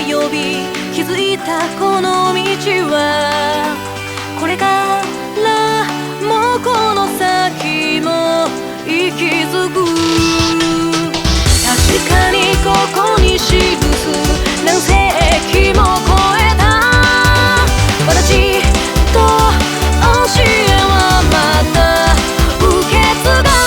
呼び気づいたこの道はこれからもこの先も息づく確かにここに記す何世紀も超えた私と教えはまた受け継が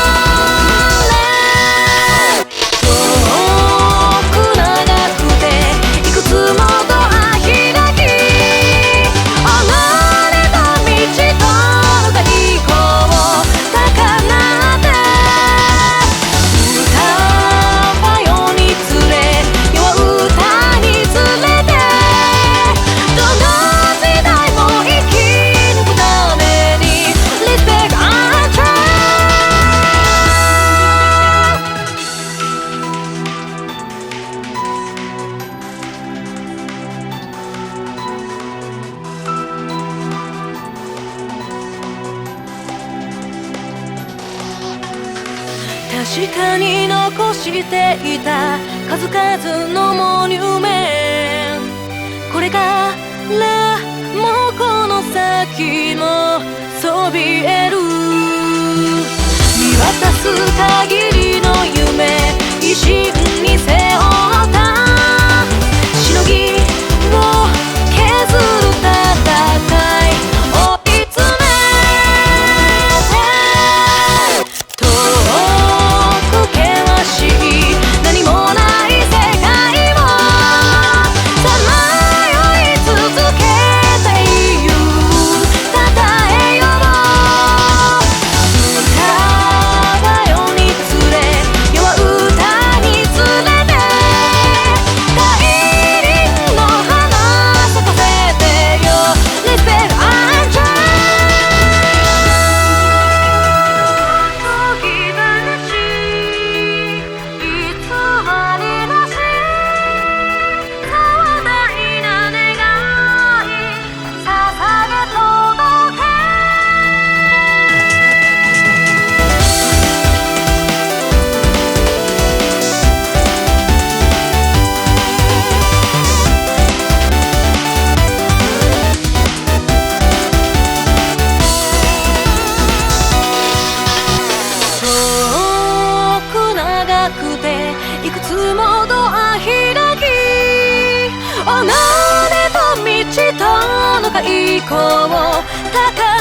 れ遠く長くていくつもドア開き離れた道との太鼓を高鳴って歌よにつれ世は歌につれてどの時代も生き抜くために Respect and Trust 確かに残していた数々のモニュメントこれからもこの先もそびえる見渡す限りの夢一心に背負ったしのぎを削る戦い追い詰めて遠く険しい何もない世界をさまよい続けた英雄たたえよう歌よにつれ世は歌につれて大輪の花咲かせてよ Respect and Trust 時話偽りなし壮大な願い捧げ届け遠く長くていくつもドア開き離れた道との太鼓を高